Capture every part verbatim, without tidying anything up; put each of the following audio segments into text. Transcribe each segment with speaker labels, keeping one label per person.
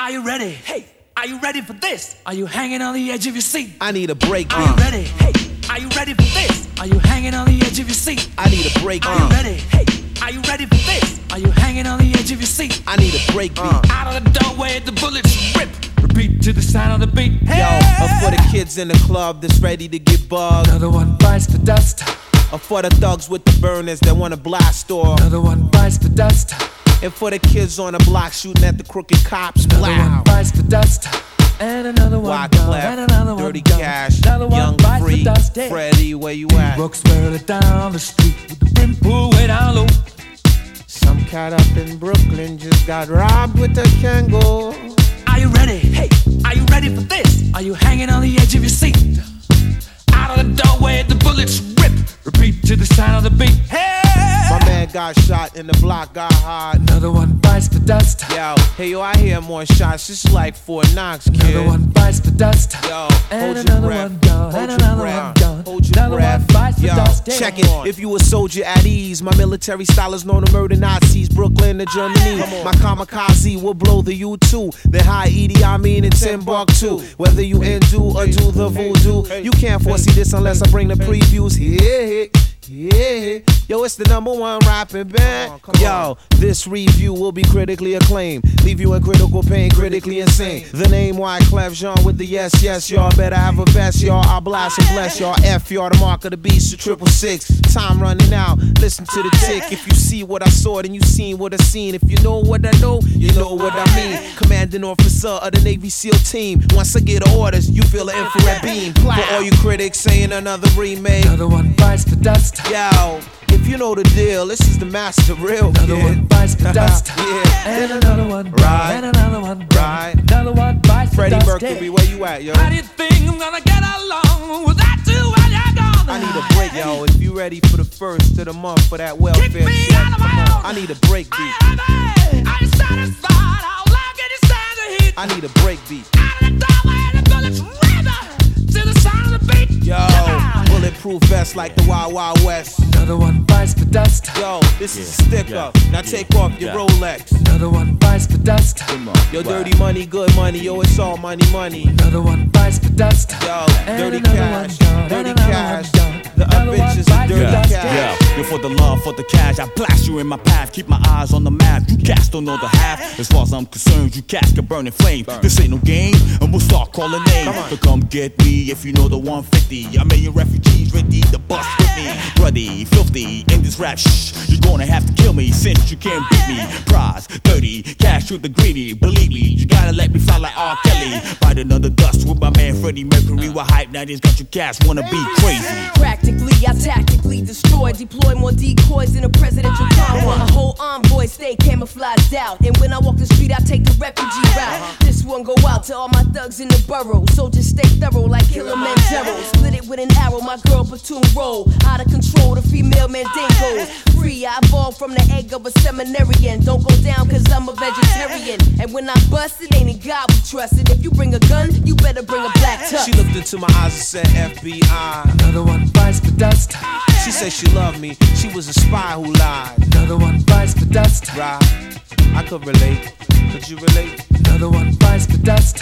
Speaker 1: Are you ready? Hey, are you ready for this? Are you hanging on the edge of your seat?
Speaker 2: I need a break.
Speaker 1: Are uh. you ready? Hey, are you ready for this? Are you hanging on the edge of your seat?
Speaker 2: I need a break.
Speaker 1: Are uh. you ready? Hey, are you ready for this? Are you hanging on the edge of your seat?
Speaker 2: I need a break beat.
Speaker 1: Uh. Out of the doorway, the bullets rip. Repeat to the sound of the beat. Hey.
Speaker 2: Yo, up for the kids in the club that's ready to get bugged.
Speaker 1: Another one bites the dust.
Speaker 2: Or for the thugs with the burners that wanna blast off.
Speaker 1: Another one bites the dust.
Speaker 2: And for the kids on the block shooting at the crooked cops.
Speaker 1: Another
Speaker 2: Wow.
Speaker 1: one bites the dust. And another one
Speaker 2: Wyclef,
Speaker 1: and another
Speaker 2: Dirty
Speaker 1: one
Speaker 2: Cash,
Speaker 1: another one
Speaker 2: Young
Speaker 1: bites
Speaker 2: Free,
Speaker 1: the dust. Hey.
Speaker 2: Freddie, where you at?
Speaker 1: Brooks barely down the street with the brim pulled way down low.
Speaker 2: Some cat up in Brooklyn just got robbed with a Kangol.
Speaker 1: Are you ready? Hey, are you ready for this? Are you hanging on the edge of your seat? Out of the doorway, the bullets rip. Repeat to the sound of the beat. Hey!
Speaker 2: My man got shot and the block got hot.
Speaker 1: Another one bites the dust.
Speaker 2: Yo, hey yo, I hear more shots. It's like Fort Knox, kid.
Speaker 1: Another one bites the dust.
Speaker 2: Yo,
Speaker 1: and
Speaker 2: hold
Speaker 1: another
Speaker 2: your breath.
Speaker 1: one gone.
Speaker 2: Hold
Speaker 1: And
Speaker 2: your
Speaker 1: another
Speaker 2: breath.
Speaker 1: one gone.
Speaker 2: Hold your
Speaker 1: another
Speaker 2: breath.
Speaker 1: one bites the
Speaker 2: Yo,
Speaker 1: dust.
Speaker 2: check it. If you a soldier at ease, my military style is known to murder Nazis. Brooklyn to Germany. My kamikaze will blow the U two. Then high Edie, I mean in Timbuktu. Whether you undo or do the voodoo, you can't foresee this unless I bring the previews. Yeah, yeah. Yo, it's the number one rapping band. Oh, Yo, this review will be critically acclaimed. Leave you in critical pain, critically insane. The name Wyclef Jean with the yes, yes, y'all. Better have a vest, y'all. I'll blast and bless y'all. F y'all, the mark of the beast, the triple six. Time running out, listen to the tick. If you see what I saw, then you seen what I seen. If you know what I know, you know what I mean. Commanding officer of the Navy SEAL team. Once I get orders, you feel an infrared beam. For all you critics saying another remake.
Speaker 1: Another one bites the dust.
Speaker 2: Yo, if you know the deal, this is the master real.
Speaker 1: Another
Speaker 2: kid.
Speaker 1: one bites the dust.
Speaker 2: Yeah.
Speaker 1: And another one
Speaker 2: Right.
Speaker 1: and another one
Speaker 2: Right.
Speaker 1: Another one bites
Speaker 2: Freddie
Speaker 1: the dust.
Speaker 2: Mercury, where you at, yo?
Speaker 1: How do you think I'm gonna get along without you when you're gone?
Speaker 2: I need a break, yo. If you ready for the first of the month for that welfare
Speaker 1: Kick me
Speaker 2: check,
Speaker 1: out of my
Speaker 2: come on.
Speaker 1: own.
Speaker 2: I need a break beat.
Speaker 1: Are you satisfied? How long can you stand the heat?
Speaker 2: I need a break beat.
Speaker 1: Out of the doorway, the bullets rip to the sound of the beat.
Speaker 2: Yo, bulletproof vest like the Wild Wild West.
Speaker 1: Another one bites the dust.
Speaker 2: Yo, this is a stick up. Now take off your Rolex.
Speaker 1: Another one bites the dust.
Speaker 2: Yo, dirty money, good money. Yo, it's all money, money.
Speaker 1: Another one bites the dust.
Speaker 2: Yo,
Speaker 1: And
Speaker 2: dirty
Speaker 1: another
Speaker 2: cash,
Speaker 1: one gone.
Speaker 2: dirty
Speaker 1: And another
Speaker 2: cash.
Speaker 1: one gone.
Speaker 2: The
Speaker 1: Another one
Speaker 2: bitches
Speaker 1: bites
Speaker 2: is
Speaker 1: the
Speaker 2: dirty
Speaker 1: dust.
Speaker 2: cash.
Speaker 3: Yeah, you're for the love, for the cash. I blast you in my path, keep my eyes on the map. You cats don't know the half. As far as I'm concerned, you cats can burn in flame. This ain't no game, and we'll start calling names.
Speaker 2: Come on.
Speaker 3: So come get me if you know the one fifty. I made your refugees ready to bust with me. Bloody, filthy, in this rap shh. You're gonna have to kill me since you can't beat me. Prize, dirty, cash with the greedy. Believe me, you gotta let me fly like R. Kelly. Bite another dust with my man Freddie Mercury. With hype nineties got you cats wanna be crazy.
Speaker 4: Practically, I tactically destroy, deploy more decoys than a presidential convoy. A whole envoy stay camouflaged out, and when I walk the street, I take the refugee route. This one go out to all my thugs in the borough, so just stay thorough like Kilimanjaro. Split it with an arrow, my girl platoon roll. Out of control, the female mandingo. Free, I evolved from the egg of a seminarian. Don't go down, cause I'm a vegetarian. And when I bust, it ain't in God we trust. And if you bring a gun, you better bring a black tux.
Speaker 2: She looked into my eyes and said F B I.
Speaker 1: Another one bites the dust.
Speaker 2: She said she loved me. She was a spy who lied.
Speaker 1: Another one bites the dust.
Speaker 2: Right. I could relate. Could you relate?
Speaker 1: Another one bites the dust.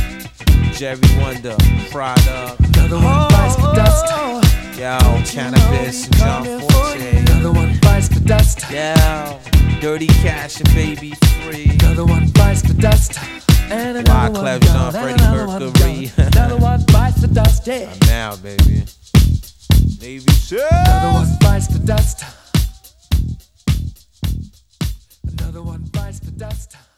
Speaker 2: Jerry Wonder, Fried Up.
Speaker 1: Another one bites the dust.
Speaker 2: Yo, Cannabis and John Forte.
Speaker 1: Another one bites the dust.
Speaker 2: Yo, Dirty Cash and Baby Free.
Speaker 1: Another one bites the dust. And another one
Speaker 2: Wyclef Jean,
Speaker 1: gone.
Speaker 2: Freddie
Speaker 1: And another one
Speaker 2: Mercury.
Speaker 1: gone. Another one bites the dust. Yeah.
Speaker 2: I'm now, baby. Navy SEAL.
Speaker 1: Another one bites the dust. Another one bites the dust.